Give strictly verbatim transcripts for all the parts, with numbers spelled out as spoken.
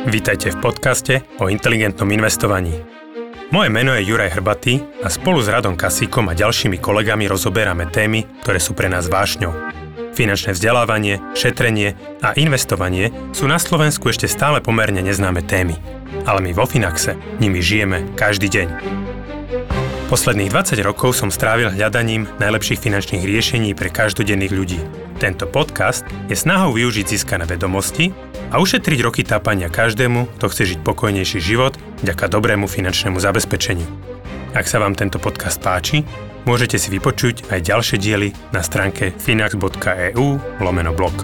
Vítajte v podcaste o inteligentnom investovaní. Moje meno je Juraj Hrbatý a spolu s Radom Kasíkom a ďalšími kolegami rozoberáme témy, ktoré sú pre nás vášňou. Finančné vzdelávanie, šetrenie a investovanie sú na Slovensku ešte stále pomerne neznáme témy. Ale my vo Finaxe nimi žijeme každý deň. Posledných dvadsať rokov som strávil hľadaním najlepších finančných riešení pre každodenných ľudí. Tento podcast je snahou využiť získané vedomosti a ušetriť roky tápania každému, kto chce žiť pokojnejší život vďaka dobrému finančnému zabezpečeniu. Ak sa vám tento podcast páči, môžete si vypočuť aj ďalšie diely na stránke finax.eu lomeno blog.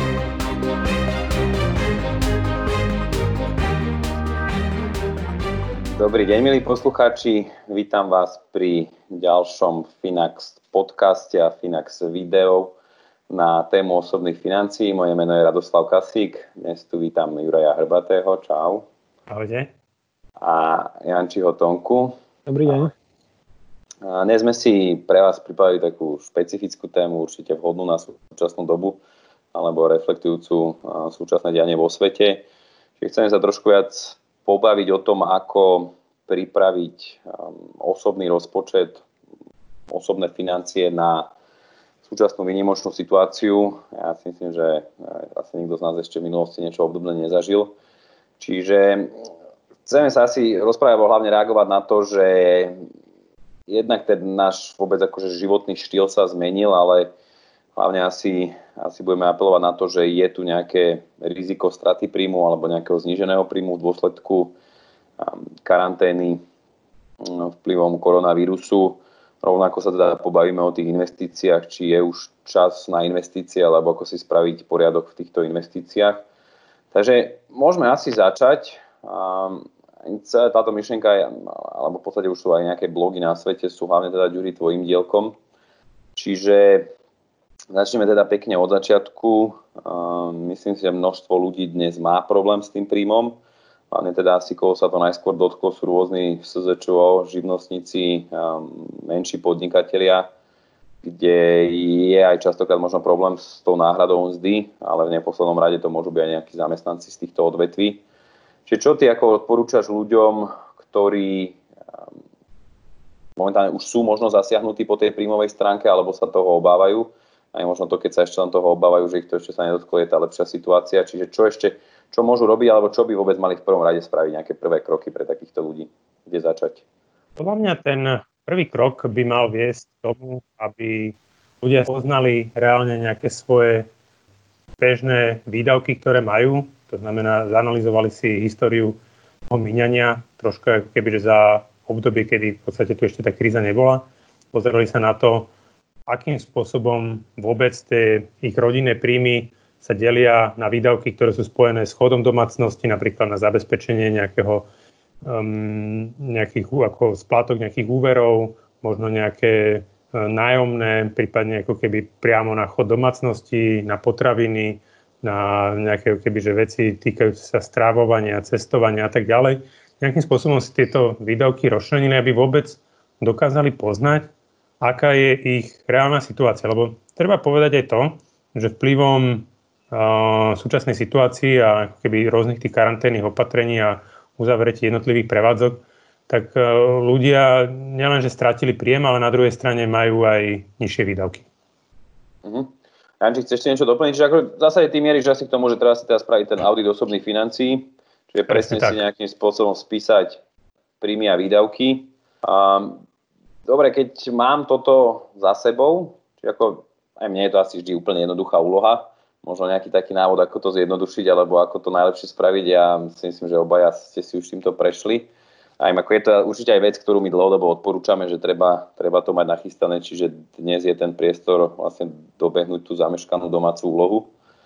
Dobrý deň, milí poslucháči. Vítam vás pri ďalšom Finax podcaste a Finax video na tému osobných financií. Moje meno je Radoslav Kasík. Dnes tu vítam Juraja Hrbatého. Čau. Ahojte. A Jančiho Tonku. Dobrý deň. A dnes sme si pre vás pripravili takú špecifickú tému, určite vhodnú na súčasnú dobu alebo reflektujúcu súčasné dianie vo svete. Čiže chceme sa trošku viac pobaviť o tom, ako pripraviť osobný rozpočet, osobné financie na súčasnú výnimočnú situáciu. Ja si myslím, že asi nikto z nás ešte v minulosti niečo obdobné nezažil. Čiže chceme sa asi rozprávať, hlavne reagovať na to, že jednak ten náš vôbec akože životný štýl sa zmenil, ale hlavne asi, asi budeme apelovať na to, že je tu nejaké riziko straty príjmu alebo nejakého zníženého príjmu v dôsledku karantény vplyvom koronavírusu. Rovnako sa teda pobavíme o tých investíciách, či je už čas na investície, alebo ako si spraviť poriadok v týchto investíciách. Takže môžeme asi začať. Celá táto myšlienka, alebo v podstate už sú aj nejaké blogy na svete, sú hlavne teda, Ďuri, tvojim dielkom. Čiže začneme teda pekne od začiatku. Myslím si, že množstvo ľudí dnes má problém s tým príjmom. Hlavne teda asi, koho sa to najskôr dotklo, sú rôzni es zet č o, živnostníci, menší podnikatelia, kde je aj častokrát možno problém s tou náhradou mzdy, ale v neposlednom rade to môžu byť aj nejakí zamestnanci z týchto odvetví. Čiže čo ty ako odporúčaš ľuďom, ktorí momentálne už sú možno zasiahnutí po tej príjmovej stránke, alebo sa toho obávajú? Aj možno to, keď sa ešte len toho obávajú, že ich to ešte sa nedotklo, je tá lepšia situácia. Čiže čo ešte, čo môžu robiť, alebo čo by vôbec mali v prvom rade spraviť, nejaké prvé kroky pre takýchto ľudí? Kde začať? Podľa mňa ten prvý krok by mal viesť k tomu, aby ľudia poznali reálne nejaké svoje bežné výdavky, ktoré majú. To znamená, zanalyzovali si históriu toho míňania, trošku ako keby, že za obdobie, kedy v podstate tu ešte tá kríza nebola. Pozerali sa na to, akým spôsobom vôbec tie ich rodinné príjmy sa delia na výdavky, ktoré sú spojené s chodom domácnosti, napríklad na zabezpečenie nejakého, um, nejakých ako splátok nejakých úverov, možno nejaké uh, nájomné, prípadne ako keby priamo na chod domácnosti, na potraviny, na nejaké kebyže veci týkajúce sa strávovania, cestovania a tak ďalej. Nejakým spôsobom si tieto výdavky rozčlenili, aby vôbec dokázali poznať, aká je ich reálna situácia. Lebo treba povedať aj to, že vplyvom uh, súčasnej situácii a keby rôznych tých karanténnych opatrení a uzavretí jednotlivých prevádzok, tak uh, ľudia nielenže strátili príjem, ale na druhej strane majú aj nižšie výdavky. Uh-huh. Janči, chceš ešte niečo doplniť? Čiže ako v zásade ty mieríš asi k tomu, že treba si teraz spraviť ten audit osobných financií, čiže presne, presne si nejakým spôsobom spísať príjmy a výdavky. Um, Dobre, keď mám toto za sebou, čiže ako aj mne je to asi vždy úplne jednoduchá úloha, možno nejaký taký návod, ako to zjednodušiť, alebo ako to najlepšie spraviť. Ja si myslím, že obaja ste si už týmto prešli. Aj ako je to určite aj vec, ktorú my dlhodobo odporúčame, že treba, treba to mať nachystané, čiže dnes je ten priestor vlastne dobehnúť tú zameškanú domácu úlohu.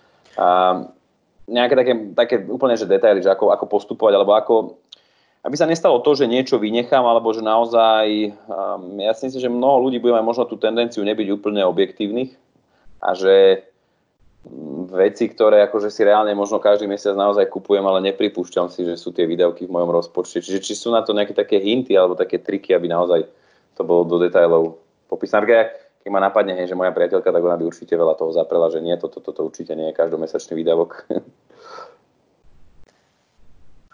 A nejaké také, také úplne že detaily, že ako, ako postupovať, alebo ako aby sa nestalo to, že niečo vynechám, alebo že naozaj, um, ja si myslím, že mnoho ľudí bude mať možno tú tendenciu nebyť úplne objektívnych a že um, veci, ktoré akože si reálne možno každý mesiac naozaj kupujem, ale nepripúšťam si, že sú tie výdavky v mojom rozpočte. Čiže či sú na to nejaké také hinty alebo také triky, aby naozaj to bolo do detailov popísané. Keď ma napadne, hej, že moja priateľka, tak ona by určite veľa toho zaprela, že nie, toto to, to, to určite nie je každomesačný výdavok.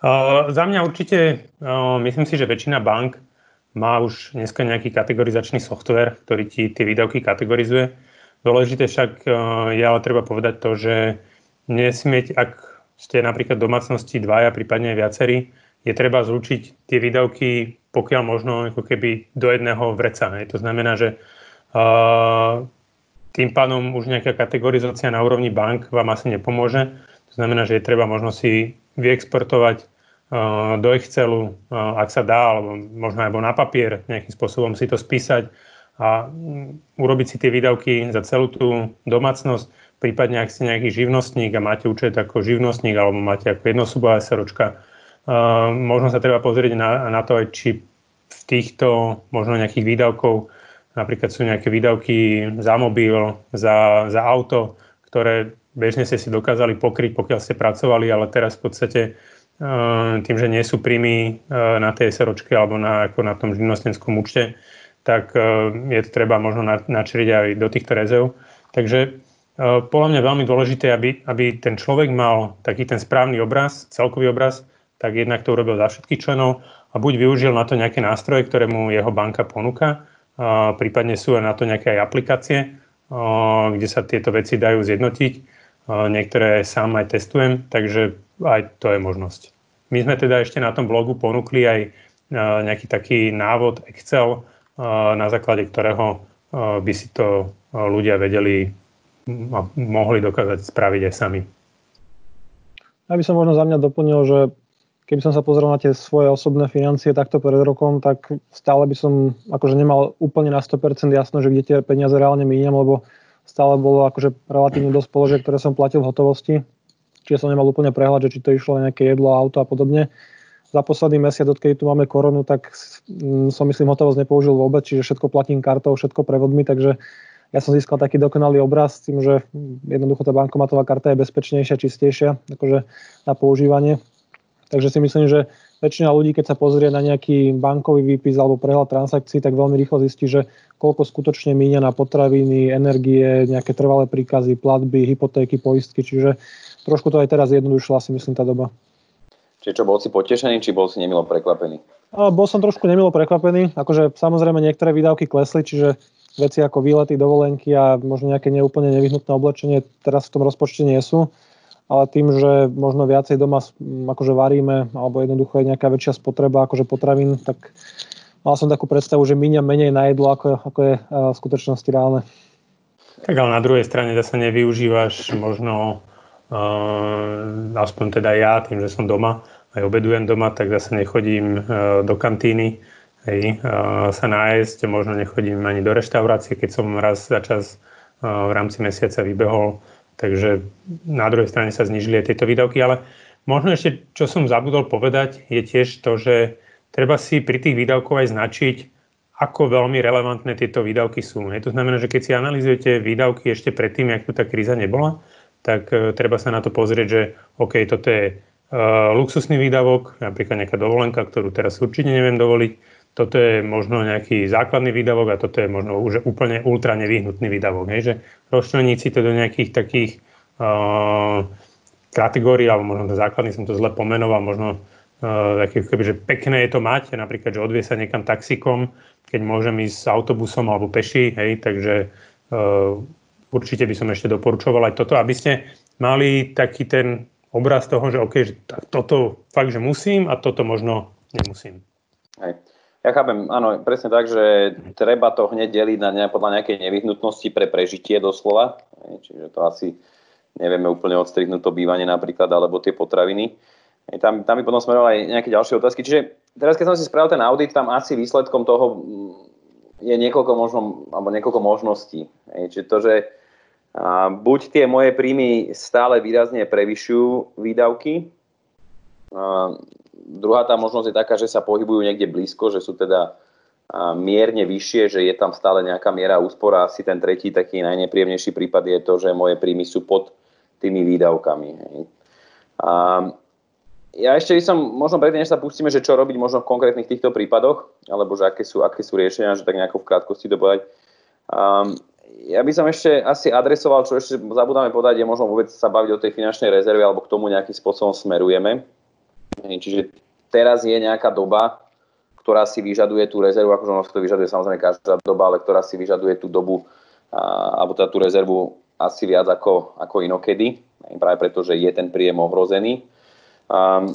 Uh, za mňa určite, uh, myslím si, že väčšina bank má už dneska nejaký kategorizačný software, ktorý ti tie výdavky kategorizuje. Dôležité však uh, je ale treba povedať to, že nesmieť, ak ste napríklad domácnosti dvaja, prípadne aj viacerí, je treba zlúčiť tie výdavky, pokiaľ možno ako keby do jedného vreca. Ne? To znamená, že uh, tým pádom už nejaká kategorizácia na úrovni bank vám asi nepomôže. To znamená, že je treba možno si vyexportovať uh, do Excelu, uh, ak sa dá, alebo možno aj na papier, nejakým spôsobom si to spísať a um, urobiť si tie výdavky za celú tú domácnosť. Prípadne, ak ste nejaký živnostník a máte účet ako živnostník alebo máte ako jednosobová SROčka, uh, možno sa treba pozrieť na, na to, či v týchto možno nejakých výdavkov, napríklad sú nejaké výdavky za mobil, za, za auto, ktoré bežne ste si dokázali pokryť, pokiaľ ste pracovali, ale teraz v podstate tým, že nie sú príjmy na tej SROčke alebo na, ako na tom živnostenskom účte, tak je to treba možno načriť aj do týchto rezerv. Takže podľa mňa veľmi dôležité, aby, aby ten človek mal taký ten správny obraz, celkový obraz, tak jednak to urobil za všetkých členov a buď využil na to nejaké nástroje, ktoré mu jeho banka ponúka, prípadne sú aj na to nejaké aj aplikácie, kde sa tieto veci dajú zjednotiť. Niektoré sám aj testujem, takže aj to je možnosť. My sme teda ešte na tom blogu ponúkli aj nejaký taký návod Excel, na základe ktorého by si to ľudia vedeli a mohli dokázať spraviť aj sami. Ja by som možno za mňa doplnil, že keby som sa pozrel na tie svoje osobné financie takto pred rokom, tak stále by som akože nemal úplne na sto percent jasno, že kde tie peniaze reálne míňam, lebo stále bolo akože relatívne dosť položiek, ktoré som platil v hotovosti. Čiže som nemal úplne prehľad, že či to išlo na nejaké jedlo, auto a podobne. Za posledný mesiac, odkedy tu máme koronu, tak som myslím hotovosť nepoužil vôbec, čiže všetko platím kartou, všetko prevodmi, takže ja som získal taký dokonalý obraz s tým, že jednoducho tá bankomatová karta je bezpečnejšia, čistejšia akože na používanie. Takže si myslím, že väčšina ľudí, keď sa pozrie na nejaký bankový výpis alebo prehľad transakcií, tak veľmi rýchlo zistí, že koľko skutočne míňa na potraviny, energie, nejaké trvalé príkazy, platby, hypotéky, poistky. Čiže trošku to aj teraz jednodušila, si myslím, tá doba. Čiže čo, bol si potešený, či bol si nemilo prekvapený? A bol som trošku nemilo prekvapený. Akože samozrejme niektoré výdavky klesli, čiže veci ako výlety, dovolenky a možno nejaké neúplne nevyhnutné oblečenie teraz v tom rozpočte nie sú. Ale tým, že možno viacej doma akože varíme, alebo jednoducho je nejaká väčšia spotreba akože potravín, tak mal som takú predstavu, že míňam menej na jedlo, ako, ako je v skutočnosti reálne. Tak ale na druhej strane zase nevyužívaš možno, uh, aspoň teda ja, tým, že som doma, aj obedujem doma, tak zase nechodím uh, do kantíny, hej, uh, sa nájsť, možno nechodím ani do reštaurácie, keď som raz za čas uh, v rámci mesiaca vybehol. Takže na druhej strane sa znížili aj tieto výdavky, ale možno ešte, čo som zabudol povedať, je tiež to, že treba si pri tých výdavkoch aj značiť, ako veľmi relevantné tieto výdavky sú. To znamená, že keď si analyzujete výdavky ešte predtým, jak tu tá kríza nebola, tak uh, treba sa na to pozrieť, že OK, toto je uh, luxusný výdavok, napríklad nejaká dovolenka, ktorú teraz určite neviem dovoliť, toto je možno nejaký základný výdavok a toto je možno už úplne ultra nevyhnutný výdavok. Hej? Že rozčleniť si to do nejakých takých uh, kategórií, alebo možno to základný som to zle pomenoval, možno uh, taký, keby, že pekné je to mať, napríklad, že odvie sa niekam taxikom, keď môžem ísť s autobusom alebo peši, hej? Takže uh, určite by som ešte doporučoval aj toto, aby ste mali taký ten obraz toho, že OK, že toto fakt, že musím a toto možno nemusím. Hej. Ja chápem, áno, presne tak, že treba to hneď deliť na ne, podľa nejakej nevyhnutnosti pre prežitie doslova. Čiže to asi nevieme úplne odstrihnúť to bývanie napríklad, alebo tie potraviny. Tam, tam by potom smerovali aj nejaké ďalšie otázky. Čiže teraz, keď som si spravil ten audit, tam asi výsledkom toho je niekoľko, možno, alebo niekoľko možností. Čiže to, že a, buď tie moje príjmy stále výrazne prevyšujú výdavky, a, druhá tá možnosť je taká, že sa pohybujú niekde blízko, že sú teda mierne vyššie, že je tam stále nejaká miera úspora. Asi ten tretí, taký najnepríjemnejší prípad je to, že moje príjmy sú pod tými výdavkami. A ja ešte som, možno predtým, než sa pustíme, že čo robiť možno v konkrétnych týchto prípadoch, alebo že aké sú, aké sú riešenia, že tak nejako v krátkosti to povedať. Um, ja by som ešte asi adresoval, čo ešte zabudáme povedať, je možno vôbec sa baviť o tej finančnej rezerve, alebo k tomu nejakým spôsobom smerujeme. Čiže teraz je nejaká doba, ktorá si vyžaduje tú rezervu, akože ono si to vyžaduje samozrejme každá doba, ale ktorá si vyžaduje tú dobu, a, alebo teda tú rezervu asi viac ako, ako inokedy, práve preto, že je ten príjem ohrozený. Um,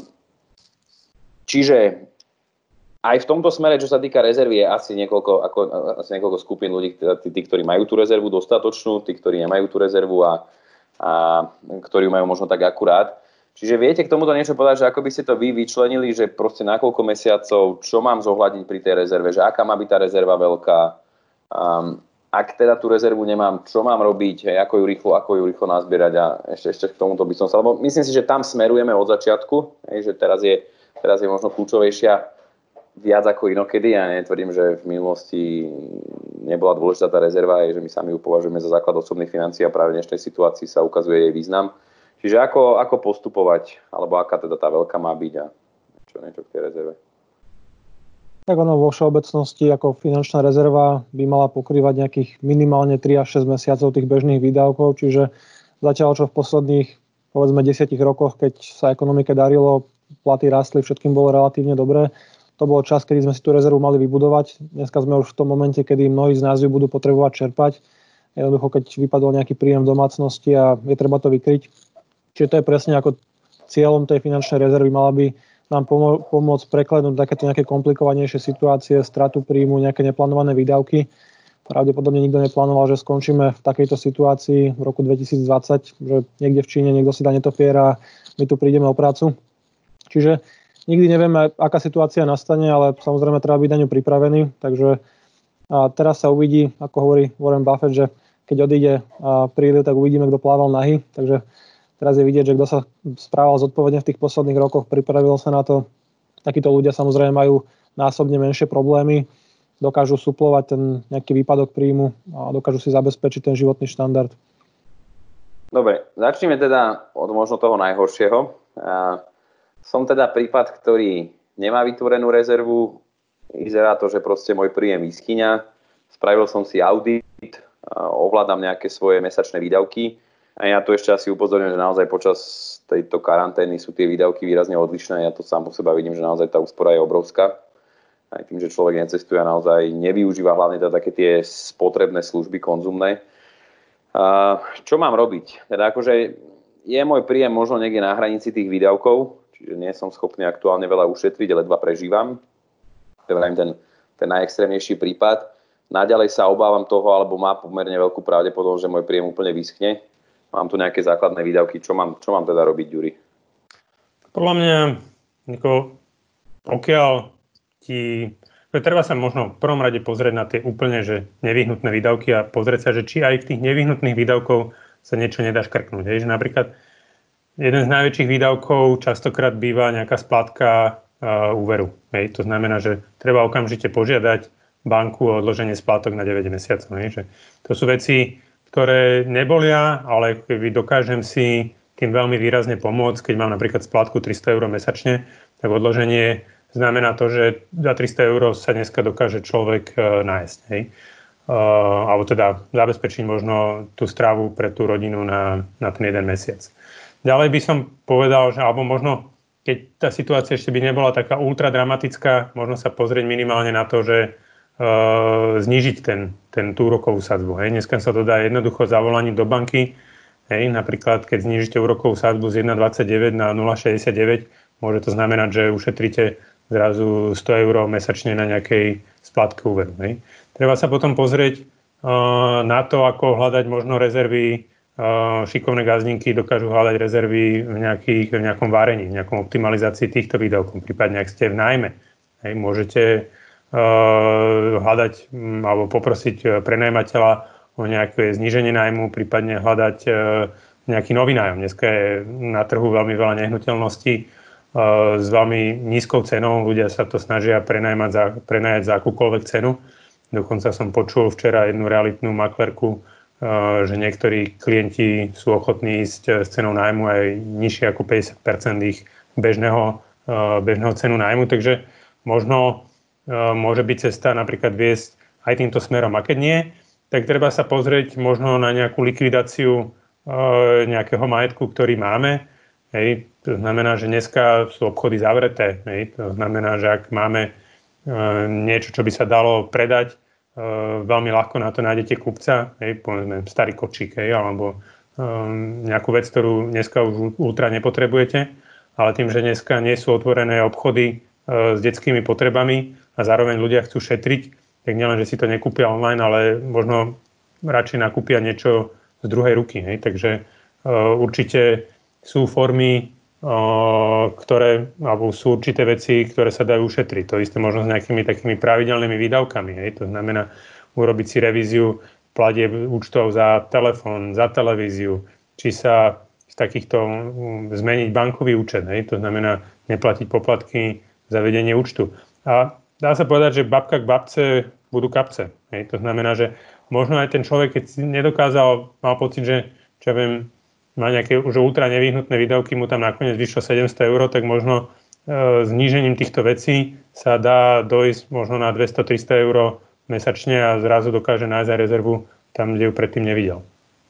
čiže aj v tomto smere, čo sa týka rezervy, je asi niekoľko, ako, asi niekoľko skupín ľudí, tí, tí, ktorí majú tú rezervu dostatočnú, tí, ktorí nemajú tú rezervu a, a ktorí ju majú možno tak akurát. Čiže viete k tomuto niečo povedať, že ako by ste to vy vyčlenili, že proste na koľko mesiacov, čo mám zohľadniť pri tej rezerve, že aká má byť tá rezerva veľká, um, ak teda tú rezervu nemám, čo mám robiť, hej, ako ju rýchlo, ako ju rýchlo nazbierať a ešte, ešte k tomuto by som sa, lebo myslím si, že tam smerujeme od začiatku, hej, že teraz je, teraz je možno kľúčovejšia viac ako inokedy. Ja netvrdím, že v minulosti nebola dôležitá tá rezerva, je, že my sami ju považujeme za základ osobných financií a práve v dnešnej situácii sa ukazuje jej význam. Čiže ako, ako postupovať, alebo aká teda tá veľká má byť a čo niečo k tej rezerve. Tak ono vo všeobecnosti ako finančná rezerva by mala pokrývať nejakých minimálne tri až šesť mesiacov tých bežných výdavkov, čiže zatiaľ čo v posledných povedzme desiatich rokoch, keď sa ekonomike darilo, platy rástli, všetkým bolo relatívne dobré, to bol čas, kedy sme si tú rezervu mali vybudovať. Dneska sme už v tom momente, kedy mnohí z nás ju budú potrebovať čerpať. Jednoducho, keď vypadol nejaký príjem v domácnosti a je treba to vykryť. Čiže to je presne ako cieľom tej finančnej rezervy. Mala by nám pomo- pomôcť preklenúť takéto nejaké komplikovanejšie situácie, stratu príjmu, nejaké neplánované výdavky. Pravdepodobne nikto neplánoval, že skončíme v takejto situácii v roku dvetisícdvadsať, že niekde v Číne niekto si dá netopier a my tu prídeme o prácu. Čiže nikdy nevieme, aká situácia nastane, ale samozrejme treba byť na ňu pripravený. Takže a teraz sa uvidí, ako hovorí Warren Buffett, že keď odíde príliv, tak uvidíme, kto plával nahý. Takže teraz je vidieť, že kto sa správal zodpovedne v tých posledných rokoch, pripravil sa na to. Takíto ľudia samozrejme majú násobne menšie problémy, dokážu suplovať ten nejaký výpadok príjmu a dokážu si zabezpečiť ten životný štandard. Dobre, začneme teda od možno toho najhoršieho. Som teda prípad, ktorý nemá vytvorenú rezervu. Vyzerá to, že proste môj príjem vyschýňa. Spravil som si audit, ovládam nejaké svoje mesačné výdavky. A ja tu ešte asi upozorňujem, že naozaj počas tejto karantény sú tie výdavky výrazne odlišné. Ja to sám po seba vidím, že naozaj tá úspora je obrovská. Aj tým, že človek necestuje a naozaj nevyužíva hlavne teda také tie spotrebné služby konzumné. Čo mám robiť? Teda akože je môj príjem možno niekde na hranici tých výdavkov, čiže nie som schopný aktuálne veľa ušetriť, ledva prežívam. To je ten, ten najextrémnejší prípad. Naďalej sa obávam toho, alebo má pomerne veľkú pravdepodobnosť, že môj príjem úplne vyschne. Mám tu nejaké základné výdavky. Čo mám, čo mám teda robiť, Ďuri? Podľa mňa, Niko, pokiaľ ti... Treba sa možno v prvom rade pozrieť na tie úplne že nevyhnutné výdavky a pozrieť sa, že či aj v tých nevyhnutných výdavkov sa niečo nedá škrknúť. Hej? Že napríklad jeden z najväčších výdavkov častokrát býva nejaká splátka uh, úveru. Hej? To znamená, že treba okamžite požiadať banku o odloženie splátok na deväť mesiacov. Hej? Že to sú veci, ktoré nebolia, ale keby dokážem si tým veľmi výrazne pomôcť, keď mám napríklad splátku tristo eur mesačne, tak odloženie znamená to, že za tristo eur sa dneska dokáže človek uh, nájsť. Hej? Uh, alebo teda zabezpečiť možno tú strávu pre tú rodinu na, na ten jeden mesiac. Ďalej by som povedal, že alebo možno, keď tá situácia ešte by nebola taká ultra dramatická, možno sa pozrieť minimálne na to, že uh, znížiť ten, ten tú úrokovú sadzbu. Hej. Dneska sa to dá jednoducho zavolaním do banky. Hej. Napríklad, keď znížite úrokovú sadzbu z jedna celá dvadsaťdeväť na nula celá šesťdesiatdeväť, môže to znamenať, že ušetríte zrazu sto eur mesačne na nejakej splátke úveru. Hej. Treba sa potom pozrieť uh, na to, ako hľadať možno rezervy. Uh, šikovné gazdinky dokážu hľadať rezervy v, nejakých, v nejakom varení, v nejakom optimalizácii týchto výdavkov. Prípadne, ak ste v nájme, hej, môžete uh, hľadať um, alebo poprosiť prenajímateľa o nejaké zníženie nájmu, prípadne hľadať uh, nejaký nový nájom. Dneska je na trhu veľmi veľa nehnuteľností uh, s veľmi nízkou cenou. Ľudia sa to snažia prenajmať za, prenajať za akúkoľvek cenu. Dokonca som počul včera jednu realitnú maklerku, že niektorí klienti sú ochotní ísť s cenou nájmu aj nižšie ako päťdesiat percent ich bežného, bežného cenu nájmu. Takže možno môže byť cesta napríklad viesť aj týmto smerom. A keď nie, tak treba sa pozrieť možno na nejakú likvidáciu nejakého majetku, ktorý máme. Hej. To znamená, že dneska sú obchody zavreté. Hej. To znamená, že ak máme e, niečo, čo by sa dalo predať, e, veľmi ľahko na to nájdete kupca, hej, povedzme starý kočík, hej, alebo e, nejakú vec, ktorú dneska už ultra nepotrebujete, ale tým, že dneska nie sú otvorené obchody e, s detskými potrebami a zároveň ľudia chcú šetriť, tak nielen, že si to nekúpia online, ale možno radšej nakúpia niečo z druhej ruky. Hej. Takže e, určite sú formy, ktoré, alebo sú určité veci, ktoré sa dajú ušetriť. To isté možno s nejakými takými pravidelnými výdavkami. Hej. To znamená urobiť si revíziu platieb účtov za telefón, za televíziu, či sa z takýchto zmeniť bankový účet. Hej. To znamená neplatiť poplatky za vedenie účtu. A dá sa povedať, že babka k babce budú kapce. Hej. To znamená, že možno aj ten človek, keď si nedokázal, mal pocit, že čo viem, má nejaké už ultra nevyhnutné výdavky, mu tam nakoniec vyšlo sedemsto eur, tak možno e, znížením týchto vecí sa dá dojsť možno na dvesto tristo eur mesačne a zrazu dokáže nájsť aj rezervu tam, kde ju predtým nevidel.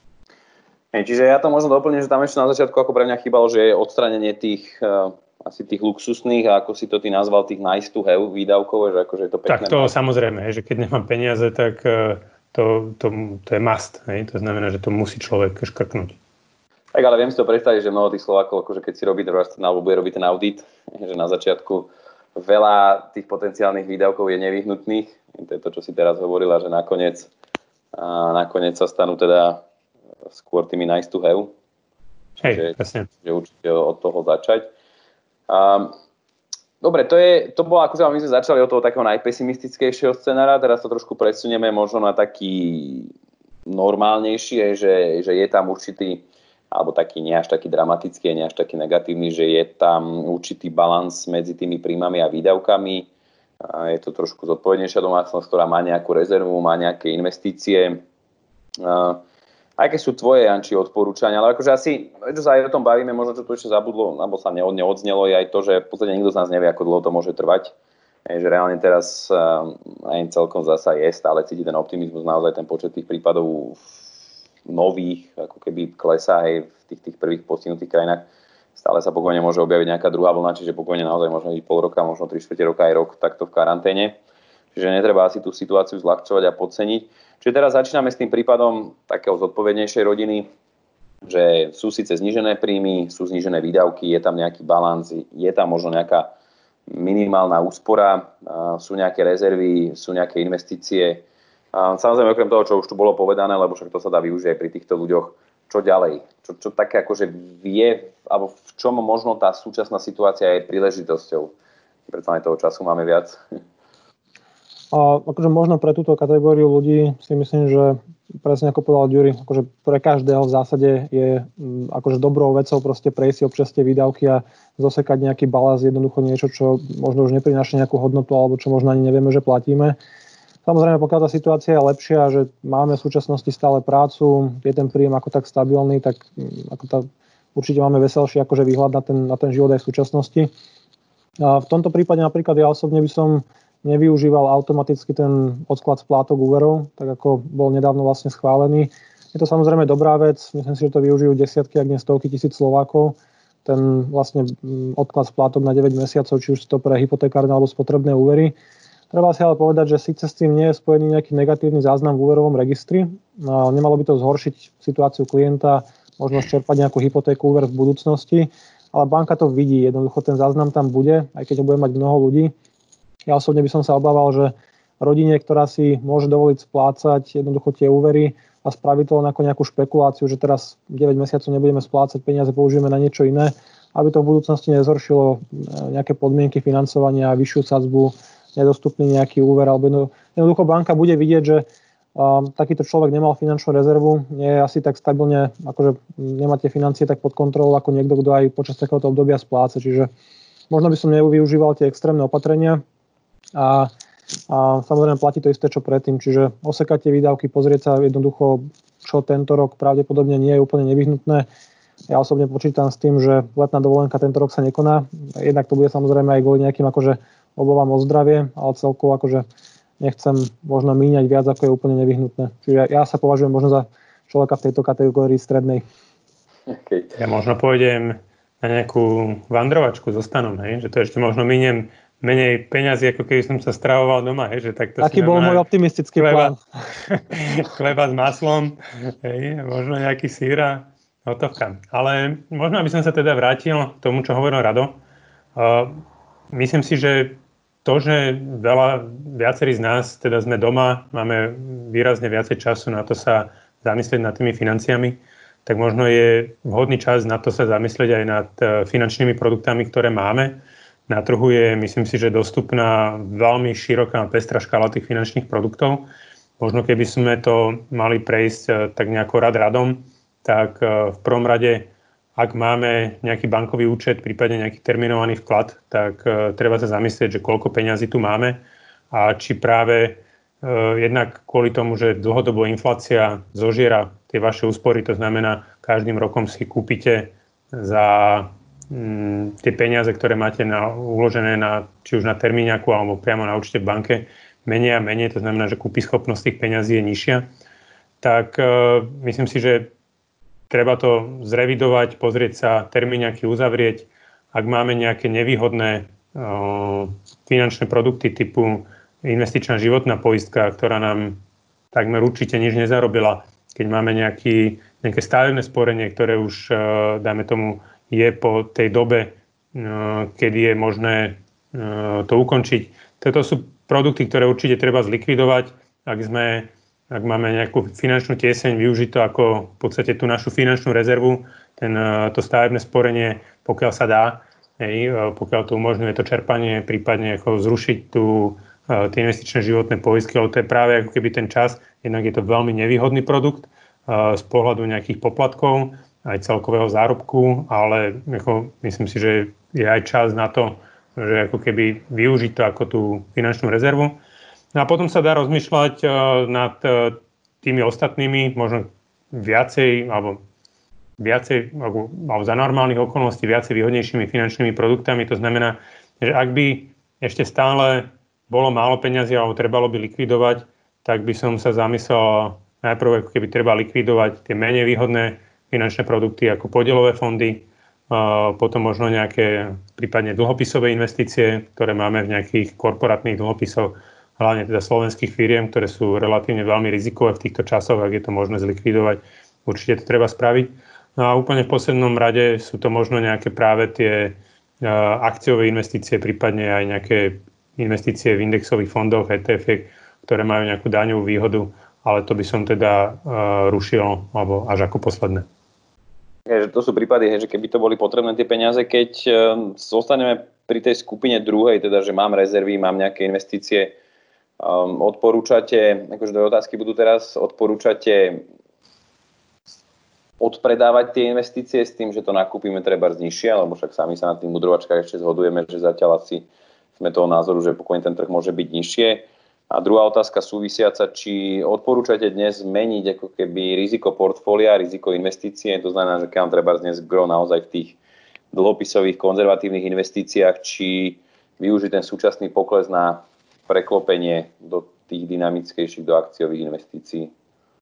Hey, čiže ja to možno doplním, že tam ešte na začiatku ako pre mňa chýbalo, že je odstránenie tých uh, asi tých luxusných a ako si to ty nazval, tých nice to have výdavkov, že akože je to pekné. Tak to nice. Samozrejme, že keď nemám peniaze, tak uh, to, to, to je must. Hej? To znamená, že to musí človek škrknúť. Tak ale viem si to predstaviť, že mnoho tých Slovákov, akože keď si robí ten, alebo bude robiť ten audit, že na začiatku veľa tých potenciálnych výdavkov je nevyhnutných. To je to, čo si teraz hovorila, že nakoniec, a nakoniec sa stanú teda skôr tými nice to have. Hej, že, že určite od toho začať. Um, dobre, to, je, to bolo akože my sme začali od toho takého najpesimistickejšieho scenára, teraz to trošku presunieme možno na taký normálnejší, že, že je tam určitý alebo taký nie až taký dramatický, nie až taký negatívny, že je tam určitý balans medzi tými príjmami a výdavkami. A je to trošku zodpovednejšia domácnosť, ktorá má nejakú rezervu, má nejaké investície. A aké sú tvoje, Janči, odporúčania? Ale akože asi, čo sa aj o tom bavíme, možno čo tu ešte zabudlo, alebo sa neodznelo, je aj to, že v podstate nikto z nás nevie, ako dlho to môže trvať. Je, že reálne teraz aj celkom zasa je stále cíti ten optimizmus, naozaj ten počet tých prípadov nových, ako keby klesá aj v tých, tých prvých postihnutých krajinách. Stále sa pokojne môže objaviť nejaká druhá vlna, čiže pokojne naozaj možno byť pol roka, možno tri štvrte roka aj rok takto v karanténe. Čiže netreba asi tú situáciu zľahčovať a podceniť. Čiže teraz začíname s tým prípadom takého zodpovednejšej rodiny, že sú síce znížené príjmy, sú znížené výdavky, je tam nejaký balans, je tam možno nejaká minimálna úspora, sú nejaké rezervy, sú nejaké investície. A samozrejme, okrem toho, čo už tu bolo povedané, lebo však to sa dá využiť aj pri týchto ľuďoch, čo ďalej? Čo, čo také akože vie, alebo v čom možno tá súčasná situácia je príležitosťou? Preto aj toho času máme viac. A akože možno pre túto kategóriu ľudí si myslím, že presne ako povedal Ďuri, akože pre každého v zásade je akože dobrou vecou proste prejsť si občas tie výdavky a zosekať nejaký balans, jednoducho niečo, čo možno už neprináša nejakú hodnotu alebo čo možno ani nevieme, že platíme. Samozrejme, pokiaľ tá situácia je lepšia, že máme v súčasnosti stále prácu, je ten príjem ako tak stabilný, tak ako tá, určite máme veselší akože výhľad na ten, na ten život aj v súčasnosti. A v tomto prípade napríklad ja osobne by som nevyužíval automaticky ten odklad splátok úverov, tak ako bol nedávno vlastne schválený. Je to samozrejme dobrá vec, myslím si, že to využijú desiatky, ak nie stovky tisíc Slovákov. Ten vlastne odklad splátok na deväť mesiacov, či už to pre hypotekárne alebo spotrebné úvery. Treba si ale povedať, že síce s tým nie je spojený nejaký negatívny záznam v úverovom registri, no, nemalo by to zhoršiť situáciu klienta, možno čerpať nejakú hypotéku úver v budúcnosti, ale banka to vidí, jednoducho ten záznam tam bude, aj keď ho bude mať mnoho ľudí. Ja osobne by som sa obával, že rodine, ktorá si môže dovoliť splácať jednoducho tie úvery a spraviť to len ako nejakú špekuláciu, že teraz deväť mesiacov nebudeme splácať, peniaze použijeme na niečo iné, aby to v budúcnosti nezhoršilo nejaké podmienky financovania, vyššiu sadzbu, nedostupný nejaký úver, alebo jednoducho banka bude vidieť, že um, takýto človek nemal finančnú rezervu, nie je asi tak stabilne, akože nemáte financie tak pod kontrolou, ako niekto, kto aj počas takéhoto obdobia spláca. Čiže možno by som nevyužíval tie extrémne opatrenia a, a samozrejme platí to isté, čo predtým. Čiže osekať tie výdavky, pozrieť sa jednoducho, čo tento rok pravdepodobne nie je úplne nevyhnutné. Ja osobne počítam s tým, že letná dovolenka tento rok sa nekoná. Jednak to bude samozrejme aj kvôli nejakým akože obávam o zdravie, ale celkovo akože nechcem možno míňať viac, ako je úplne nevyhnutné. Čiže ja sa považujem možno za človeka v tejto kategórii strednej. Okay. Ja možno pôjdem na nejakú vandrovačku so stanom, hej? Že to ešte možno miniem menej peňazí, ako keby som sa stravoval doma, hej? Že takto taký bol môj optimistický chleba, plán. Chleba s maslom, hej? Možno nejaký sír a hotovka. Ale možno, aby som sa teda vrátil k tomu, čo hovoril Rado. Uh, myslím si, že to, že veľa, viacerí z nás teda sme doma, máme výrazne viacej času na to sa zamyslieť nad tými financiami, tak možno je vhodný čas na to sa zamyslieť aj nad finančnými produktami, ktoré máme. Na trhu je, myslím si, že dostupná veľmi široká a pestrá škála tých finančných produktov. Možno keby sme to mali prejsť tak nejako rad radom, tak v prvom rade, ak máme nejaký bankový účet, prípadne nejaký terminovaný vklad, tak treba sa zamyslieť, že koľko peňazí tu máme a či práve jednak kvôli tomu, že dlhodobo inflácia zožiera tie vaše úspory, to znamená, každým rokom si kúpite za mm, tie peniaze, ktoré máte na, uložené na, či už na termíňaku alebo priamo na účte v banke, menej a menej, to znamená, že kúpyschopnosť tých peňazí je nižšia, tak uh, myslím si, že treba to zrevidovať, pozrieť sa, termíňaky uzavrieť. Ak máme nejaké nevýhodné uh, finančné produkty typu investičná životná poistka, ktorá nám takmer určite nič nezarobila, keď máme nejaký, nejaké stavebné sporenie, ktoré už, dáme tomu, je po tej dobe, kedy je možné to ukončiť. Toto sú produkty, ktoré určite treba zlikvidovať. Ak, sme, ak máme nejakú finančnú tieseň, využiť to ako v podstate tú našu finančnú rezervu, ten, to stavebné sporenie, pokiaľ sa dá, hej, pokiaľ to umožňuje to čerpanie, prípadne ako zrušiť tú tie investičné životné poistky, ale to je práve ako keby ten čas, jednak je to veľmi nevýhodný produkt uh, z pohľadu nejakých poplatkov, aj celkového zárobku, ale ako, myslím si, že je aj čas na to, že ako keby využiť to ako tú finančnú rezervu. No a potom sa dá rozmýšľať uh, nad uh, tými ostatnými, možno viacej, alebo viacej, alebo, alebo za normálnych okolností viacej výhodnejšími finančnými produktami. To znamená, že ak by ešte stále bolo málo peňazí, alebo trebalo by likvidovať, tak by som sa zamyslel najprv, ako keby treba likvidovať tie menej výhodné finančné produkty ako podielové fondy, potom možno nejaké prípadne dlhopisové investície, ktoré máme v nejakých korporátnych dlhopisoch, hlavne teda slovenských firiem, ktoré sú relatívne veľmi rizikové v týchto časoch, ak je to možné zlikvidovať, určite to treba spraviť. No a úplne v poslednom rade sú to možno nejaké práve tie akciové investície, prípadne aj nejaké investície v indexových fondoch, é té ef, ktoré majú nejakú daňovú výhodu, ale to by som teda uh, rušil alebo až ako posledné. Je, že to sú prípady, že keby to boli potrebné tie peniaze, keď uh, zostaneme pri tej skupine druhej, teda že mám rezervy, mám nejaké investície, um, odporúčate, akože dve otázky budú teraz, odporúčate odpredávať tie investície s tým, že to nakúpime treba znižšie, lebo však sami sa na tých mudrovačkách ešte zhodujeme, že zatiaľ asi sme toho názoru, že pokojne ten trh môže byť nižšie. A druhá otázka súvisiaca, či odporúčate dnes zmeniť ako keby riziko portfólia, riziko investície, to znamená, že keď vám treba dnes gro naozaj v tých dlhopisových konzervatívnych investíciách, či využiť ten súčasný pokles na preklopenie do tých dynamickejších, do akciových investícií.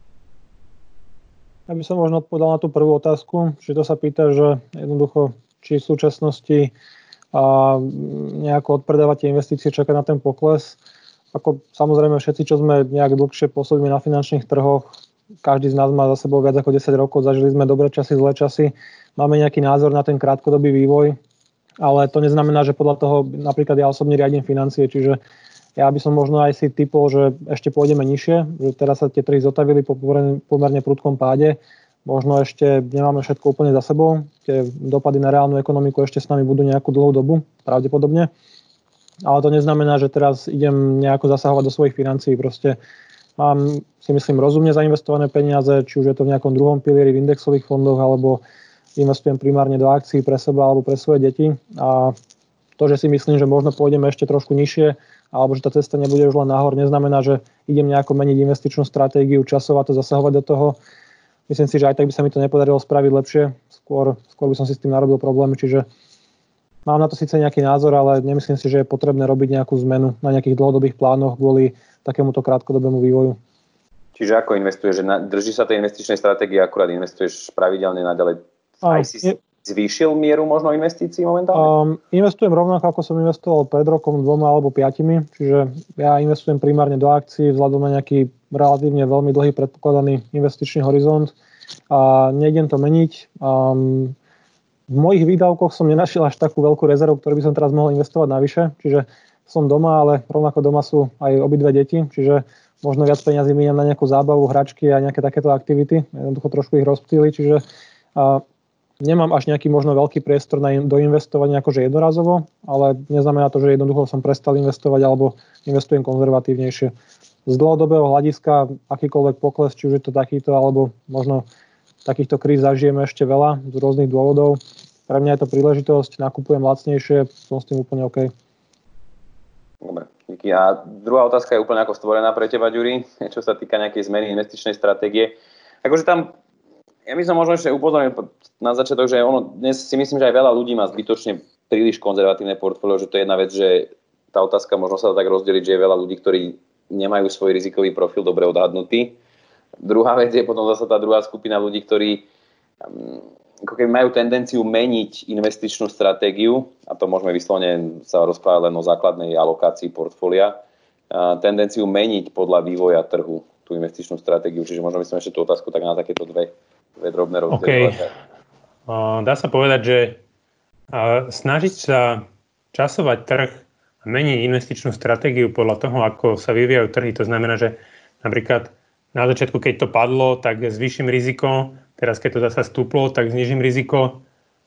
Ja by som možno odpovedal na tú prvú otázku, či to sa pýta, že jednoducho, či v súčasnosti a nejako odpredávať tie investície, čakať na ten pokles. Ako samozrejme všetci, čo sme nejak dlhšie pôsobíme na finančných trhoch, každý z nás má za sebou viac ako desať rokov, zažili sme dobré časy, zlé časy, máme nejaký názor na ten krátkodobý vývoj, ale to neznamená, že podľa toho napríklad ja osobne riadím financie, čiže ja by som možno aj si typol, že ešte pôjdeme nižšie, že teraz sa tie trhy zotavili po pomerne prudkom páde, možno ešte nemáme všetko úplne za sebou, tie dopady na reálnu ekonomiku ešte s nami budú nejakú dlhú dobu, pravdepodobne. Ale to neznamená, že teraz idem nejako zasahovať do svojich financií. Proste mám, si myslím, rozumne zainvestované peniaze, či už je to v nejakom druhom pilieri v indexových fondoch, alebo investujem primárne do akcií pre seba alebo pre svoje deti. A to, že si myslím, že možno pôjdeme ešte trošku nižšie, alebo že tá cesta nebude už len nahor, neznamená, že idem nejako meniť investičnú stratégiu, časovať to, zasahovať do toho. Myslím si, že aj tak by sa mi to nepodarilo spraviť lepšie. Skôr, skôr by som si s tým narobil problémy. Čiže mám na to síce nejaký názor, ale nemyslím si, že je potrebné robiť nejakú zmenu na nejakých dlhodobých plánoch kvôli takémuto krátkodobému vývoju. Čiže ako investuješ? Drží sa tej investičnej stratégie, akurát investuješ pravidelne naďalej? Áno, je, zvýšil mieru možno investícií momentálne? Um, investujem rovnako, ako som investoval pred rokom, dvoma alebo piatimi. Čiže ja investujem primárne do akcií vzhľadom na nejaký relatívne veľmi dlhý predpokladaný investičný horizont. A nejdem to meniť. Um, v mojich výdavkoch som nenašiel až takú veľkú rezervu, ktorú by som teraz mohol investovať navyše. Čiže som doma, ale rovnako doma sú aj obidve deti. Čiže možno viac peniazí míňam na nejakú zábavu, hračky a nejaké takéto aktivity. Jednoducho trošku ich rozptýliť. Čiže uh, nemám až nejaký možno veľký priestor na in, do investovania akože jednorazovo, ale neznamená to, že jednoducho som prestal investovať alebo investujem konzervatívnejšie. Z dlhodobého hľadiska akýkoľvek pokles, či už je to takýto, alebo možno takýchto kríz zažijeme ešte veľa z rôznych dôvodov. Pre mňa je to príležitosť, nakupujem lacnejšie, som s tým úplne OK. Dobre, díky. A druhá otázka je úplne ako stvorená pre teba, Ďuri, čo sa týka nejakej zmeny investičnej stratégie. Akože tam, ja by som možno ešte upozornil na začiatok, že ono, dnes si myslím, že aj veľa ľudí má zbytočne príliš konzervatívne portfólio, že to je jedna vec, že tá otázka možno sa dá tak rozdeliť, že je veľa ľudí, ktorí nemajú svoj rizikový profil dobre odhadnutý. Druhá vec je potom zase tá druhá skupina ľudí, ktorí um, ako keby majú tendenciu meniť investičnú stratégiu, a to môžeme vyslovene sa rozprávať len o základnej alokácii portfólia, uh, tendenciu meniť podľa vývoja trhu tú investičnú stratégiu. Čiže možno by som ešte tú otázku tak na takéto dve, dve drobné rozdiely. Okay. Uh, dá sa povedať, že uh, snažiť sa časovať trh a meniť investičnú stratégiu podľa toho, ako sa vyvíjajú trhy. To znamená, že napríklad na začiatku, keď to padlo, tak zvýšim riziko. Teraz, keď to zasa stúplo, tak znížim riziko.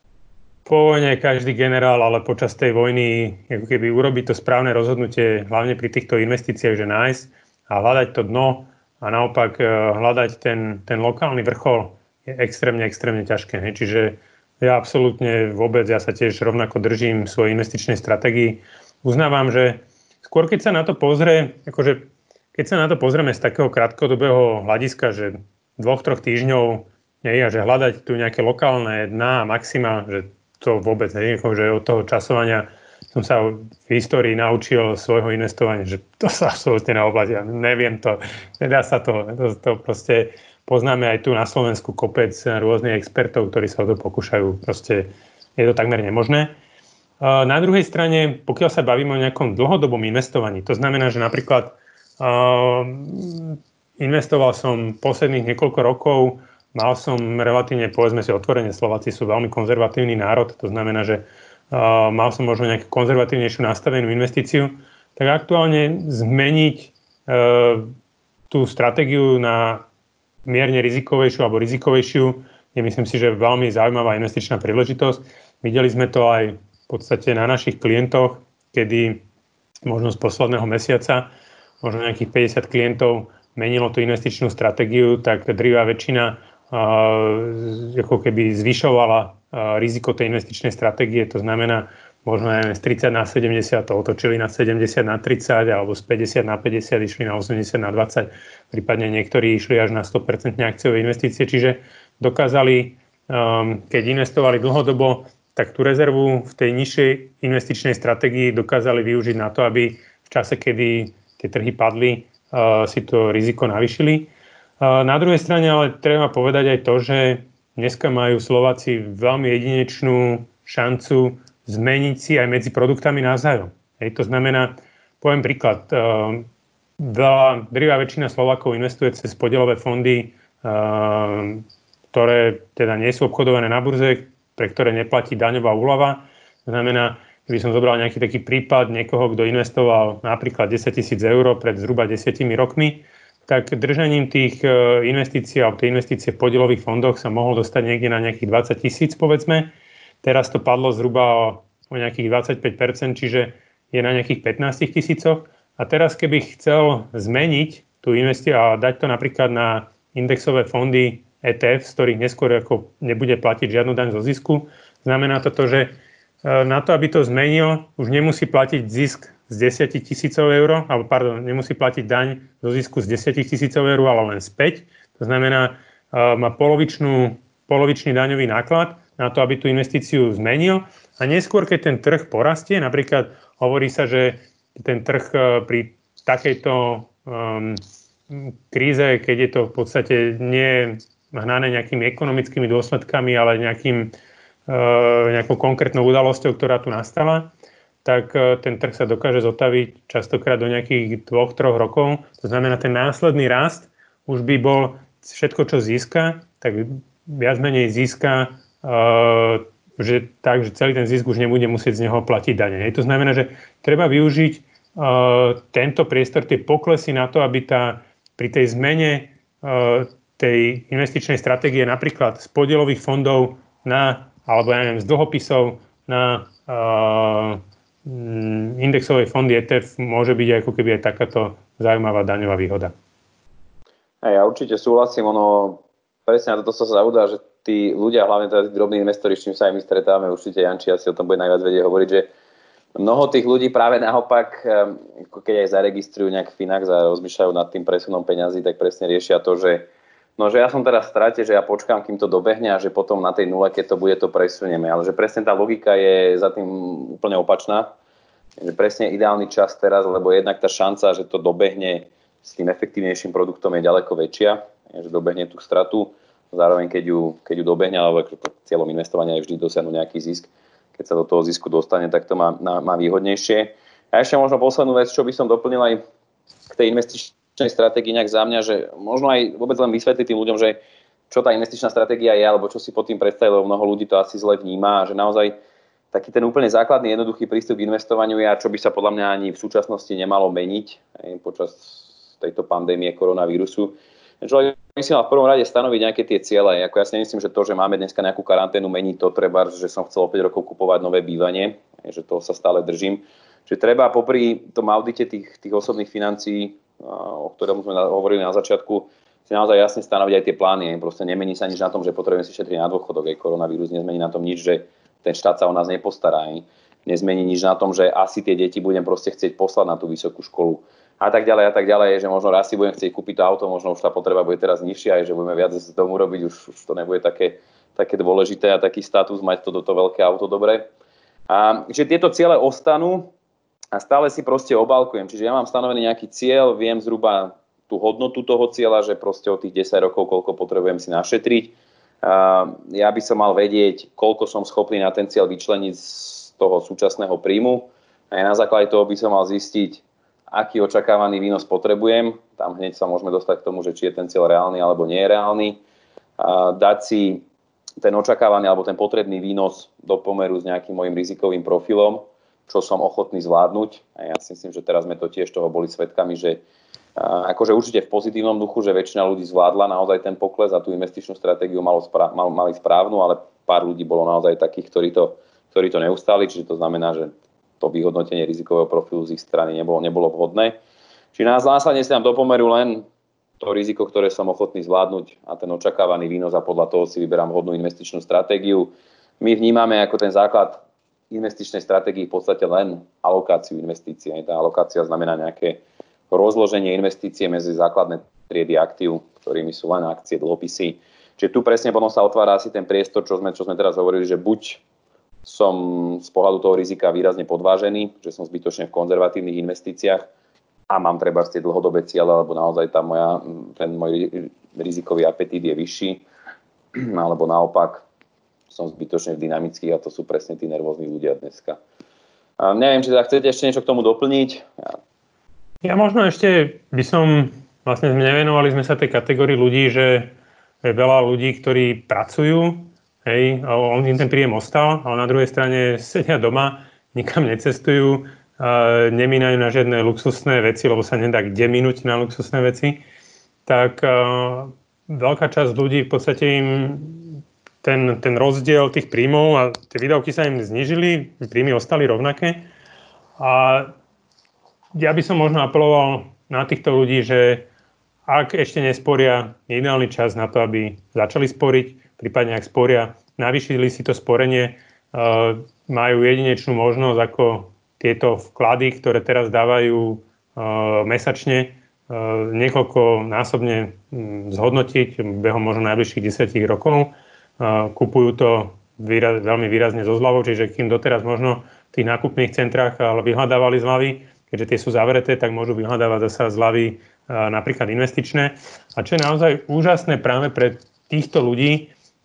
Po vojne každý generál, ale počas tej vojny ako keby urobiť to správne rozhodnutie, hlavne pri týchto investíciách, že nájsť a hľadať to dno a naopak hľadať ten, ten lokálny vrchol je extrémne, extrémne ťažké. Ne? Čiže ja absolútne vôbec, ja sa tiež rovnako držím svojej investičnej stratégii. Uznávam, že skôr keď sa na to pozrie, akože keď sa na to pozrieme z takého krátkodobého hľadiska, že dvoch, troch týždňov nie, a že hľadať tu nejaké lokálne dná a maxima, že to vôbec nie, že od toho časovania som sa v histórii naučil svojho investovania, že to sa absolútne neoplatí. Neviem to, nedá sa to, to, to proste poznáme aj tu na Slovensku kopec rôznych expertov, ktorí sa o to pokúšajú. Proste je to takmer nemožné. Na druhej strane, pokiaľ sa bavíme o nejakom dlhodobom investovaní, to znamená, že napríklad uh, investoval som posledných niekoľko rokov, mal som relatívne, povedzme si otvorene, Slováci sú veľmi konzervatívny národ, to znamená, že uh, mal som možno nejakú konzervatívnejšiu nastavenú investíciu, tak aktuálne zmeniť uh, tú stratégiu na mierne rizikovejšiu alebo rizikovejšiu je, myslím si, že veľmi zaujímavá investičná príležitosť. Videli sme to aj v podstate na našich klientoch, kedy možno z posledného mesiaca možno nejakých päťdesiat klientov menilo tú investičnú stratégiu, tak drvivá väčšina uh, ako keby zvyšovala uh, riziko tej investičnej stratégie. To znamená, možno aj z tridsať na sedemdesiat to otočili na sedemdesiat na tridsať alebo z päťdesiat na päťdesiat išli na osemdesiat na dvadsať. Prípadne niektorí išli až na sto percent akciové investície. Čiže dokázali, um, keď investovali dlhodobo, tak tú rezervu v tej nižšej investičnej stratégii dokázali využiť na to, aby v čase, kedy tie trhy padli, uh, si to riziko navýšili. Uh, na druhej strane ale treba povedať aj to, že dneska majú Slováci veľmi jedinečnú šancu zmeniť si aj medzi produktami navzájom. Hej, to znamená, poviem príklad, uh, veľa, drvivá väčšina Slovákov investuje cez podielové fondy, uh, ktoré teda nie sú obchodované na burze, pre ktoré neplatí daňová úľava. To znamená, keby som zobral nejaký taký prípad niekoho, kto investoval napríklad desaťtisíc eur pred zhruba desiatimi rokmi, tak držaním tých investícií alebo tie investície v podielových fondoch sa mohol dostať niekde na nejakých dvadsať tisíc, povedzme. Teraz to padlo zhruba o nejakých dvadsaťpäť percent, čiže je na nejakých pätnásť tisícoch. A teraz keby chcel zmeniť tú investíciu a dať to napríklad na indexové fondy é té ef, z ktorých neskôr ako nebude platiť žiadnu daň zo zisku. Znamená to to, že na to, aby to zmenil, už nemusí platiť zisk z desať tisícov eur, alebo pardon, nemusí platiť daň zo zisku z desať tisícov eur, ale len späť. To znamená, má polovičnú, polovičný daňový náklad na to, aby tú investíciu zmenil. A neskôr, keď ten trh porastie, napríklad hovorí sa, že ten trh pri takejto um, kríze, keď je to v podstate nie hnané nejakými ekonomickými dôsledkami, ale nejakým nejakou konkrétnou udalosťou, ktorá tu nastala, tak ten trh sa dokáže zotaviť častokrát do nejakých dvoch, troch rokov. To znamená, ten následný rast už by bol všetko, čo získa, tak viac menej získa, že, tak, že celý ten zisk už nebude musieť z neho platiť dane. To znamená, že treba využiť tento priestor, tie poklesy na to, aby tá, pri tej zmene tej investičnej stratégie napríklad z podielových fondov na alebo ja neviem, z dlhopisov na uh, indexové fondy é té ef môže byť ako keby aj takáto zaujímavá daňová výhoda. A ja určite súhlasím, ono presne na toto sa zaudá, že tí ľudia, hlavne teda tí drobní investori, s čím sa aj my stretávame, určite Janči asi o tom bude najviac vedieť hovoriť, že mnoho tých ľudí práve naopak, keď aj zaregistrujú nejak Finax a rozmýšľajú nad tým presunom peňazí, tak presne riešia to, že no, že ja som teraz v strate, že ja počkám, kým to dobehne a že potom na tej nule, keď to bude, to presunieme. Ale že presne tá logika je za tým úplne opačná. Že presne ideálny čas teraz, lebo jednak tá šanca, že to dobehne s tým efektívnejším produktom je ďaleko väčšia. Že dobehne tú stratu. Zároveň, keď ju, keď ju dobehne, alebo cieľom investovania je vždy dosiahnuť nejaký zisk. Keď sa do toho zisku dostane, tak to má, má výhodnejšie. A ešte možno poslednú vec, čo by som doplnil aj k tej investičnej stratégii nejak za mňa, že možno aj vôbec len vysvetliť tým ľuďom, že čo tá investičná stratégia je, alebo čo si pod tým predstaví, lebo mnoho ľudí to asi zle vníma, že naozaj taký ten úplne základný, jednoduchý prístup k investovaniu je, čo by sa podľa mňa ani v súčasnosti nemalo meniť aj počas tejto pandémie koronavírusu. Človek by si mal v prvom rade stanoviť nejaké tie ciele. Ako ja si nemyslím, že to, že máme dneska nejakú karanténu, mení to treba, že som chcel o päť rokov kupovať nové bývanie, že toho sa stále držím. Že treba popri tom audite tých, tých osobných financií, o ktorom sme hovorili na začiatku, si naozaj jasne stanoviť aj tie plány. Proste nemení sa nič na tom, že potrebujeme si šetriť na dôchodok. Aj koronavírus nezmení na tom nič, že ten štát sa o nás nepostará. Nezmení nič na tom, že asi tie deti budem proste chcieť poslať na tú vysokú školu. A tak ďalej, a tak ďalej, že možno raz si budem chcieť kúpiť to auto, možno už tá potreba bude teraz nižšia, že budeme viac z domu robiť, už, už to nebude také, také dôležité a taký status mať to do toho veľké auto dobre. A že tieto ciele ostanú, a stále si proste obálkujem. Čiže ja mám stanovený nejaký cieľ, viem zhruba tú hodnotu toho cieľa, že proste od tých desať rokov, koľko potrebujem si našetriť. Ja by som mal vedieť, koľko som schopný na ten cieľ vyčleniť z toho súčasného príjmu. A na základe toho by som mal zistiť, aký očakávaný výnos potrebujem. Tam hneď sa môžeme dostať k tomu, že či je ten cieľ reálny alebo nie je reálny. Dať si ten očakávaný alebo ten potrebný výnos do pomeru s nejakým môjim rizikovým profilom, čo som ochotný zvládnuť. A ja si myslím, že teraz sme to tiež toho boli svedkami, že a, akože určite v pozitívnom duchu, že väčšina ľudí zvládla naozaj ten pokles a tú investičnú stratégiu malo spra- mal, mali správnu, ale pár ľudí bolo naozaj takých, ktorí to, ktorí to neustáli, čiže to znamená, že to vyhodnotenie rizikového profilu z ich strany nebolo, nebolo vhodné. Čiže následne si tam do pomeru len to riziko, ktoré som ochotný zvládnuť a ten očakávaný výnos a podľa toho si vyberám vhodnú investičnú stratégiu. My vnímame ako ten základ investičnej stratégii v podstate len alokáciu investícií. Tá alokácia znamená nejaké rozloženie investície medzi základné triedy aktív, ktorými sú len akcie, dlhopisy. Čiže tu presne potom sa otvára asi ten priestor, čo sme, čo sme teraz hovorili, že buď som z pohľadu toho rizika výrazne podvážený, že som zbytočne v konzervatívnych investíciách a mám treba tie dlhodobé ciele, alebo naozaj tá moja, ten môj rizikový apetít je vyšší, alebo naopak som zbytočne v dynamických a to sú presne tí nervózni ľudia dneska. A neviem, či teda chcete ešte niečo k tomu doplniť? Ja, ja možno ešte by som, vlastne nevenovali sme sa tej kategórii ľudí, že je veľa ľudí, ktorí pracujú, hej, a on im ten príjem ostal, ale na druhej strane sedia doma, nikam necestujú, a nemínajú na žiadne luxusné veci, lebo sa nedá kde minúť na luxusné veci. Tak a, veľká časť ľudí v podstate im Ten, ten rozdiel tých príjmov a tie výdavky sa im znížili, príjmy ostali rovnaké. A ja by som možno apeloval na týchto ľudí, že ak ešte nesporia, je ideálny čas na to, aby začali sporiť, prípadne ak sporia, navýšili si to sporenie, uh, majú jedinečnú možnosť, ako tieto vklady, ktoré teraz dávajú uh, mesačne, uh, niekoľkonásobne um, zhodnotiť behom možno najbližších desať rokov. Kupujú to výraz, veľmi výrazne so zľavou, čiže kým doteraz možno v tých nákupných centrách vyhľadávali zľavy, keďže tie sú zavreté, tak môžu vyhľadávať zasa zľavy napríklad investičné. A čo je naozaj úžasné práve pre týchto ľudí, je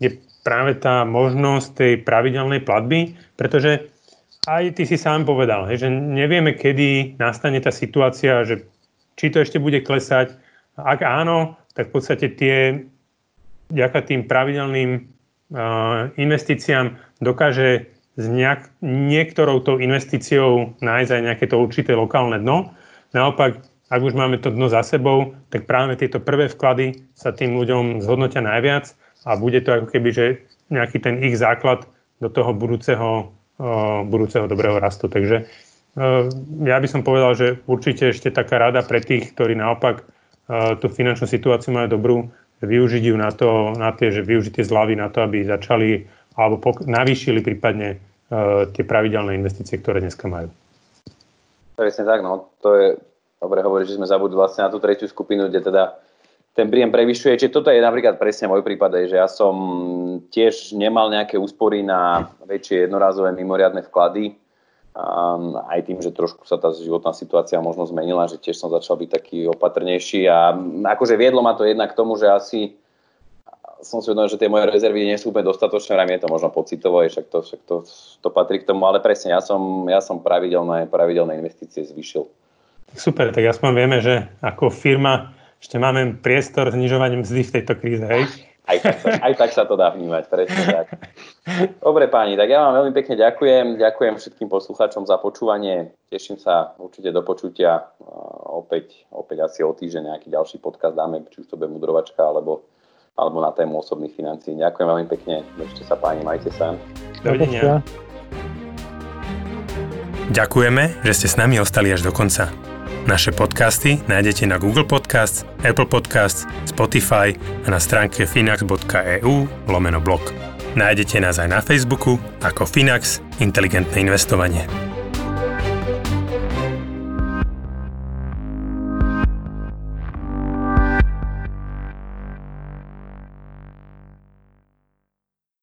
práve tá možnosť tej pravidelnej platby, pretože aj ty si sám povedal, hej, že nevieme, kedy nastane tá situácia, že či to ešte bude klesať. Ak áno, tak v podstate tie, vďaka tým pravidelným uh, investíciám dokáže s nejak, niektorou tou investíciou nájsť aj nejaké to určité lokálne dno. Naopak, ak už máme to dno za sebou, tak práve tieto prvé vklady sa tým ľuďom zhodnotia najviac a bude to ako keby, že nejaký ten ich základ do toho budúceho, uh, budúceho dobrého rastu. Takže uh, ja by som povedal, že určite ešte taká rada pre tých, ktorí naopak uh, tú finančnú situáciu majú dobrú, využiť ju na to, na tie, že využiť tie zľavy na to, aby začali alebo pok- navýšili prípadne uh, tie pravidelné investície, ktoré dneska majú. Presne tak, no. To je dobre hovoriť, že sme zabudli vlastne na tú tretiu skupinu, kde teda ten príjem prevyšuje. Čiže toto je napríklad presne môj prípad, že ja som tiež nemal nejaké úspory na väčšie jednorázové mimoriadne vklady. Um, aj tým, že trošku sa tá životná situácia možno zmenila, že tiež som začal byť taký opatrnejší a akože viedlo ma to jednak k tomu, že asi som si uvedomil, že tie moje rezervy nie sú úplne dostatočné, aj mi je to možno pocitovo, však to, však to, to patrí k tomu, ale presne, ja som, ja som pravidelné, pravidelné investície zvýšil. Super, tak aspoň vieme, že ako firma ešte máme priestor znižovať mzdy v tejto kríze, hej? Aj tak, sa, aj tak sa to dá vnímať, presne tak. Dobre páni, tak ja vám veľmi pekne ďakujem, ďakujem všetkým poslucháčom za počúvanie, teším sa určite do počutia, opäť, opäť asi o týždeň nejaký ďalší podcast dáme, či už to bude Mudrovačka, alebo alebo na tému osobných financií. Ďakujem veľmi pekne. Držte sa páni, majte sa. Dovidenia. Ďakujeme, že ste s nami ostali až do konca. Naše podcasty nájdete na Google Podcasts, Apple Podcasts, Spotify a na stránke finax bodka e u lomeno blog. Nájdete nás aj na Facebooku ako Finax Inteligentné investovanie.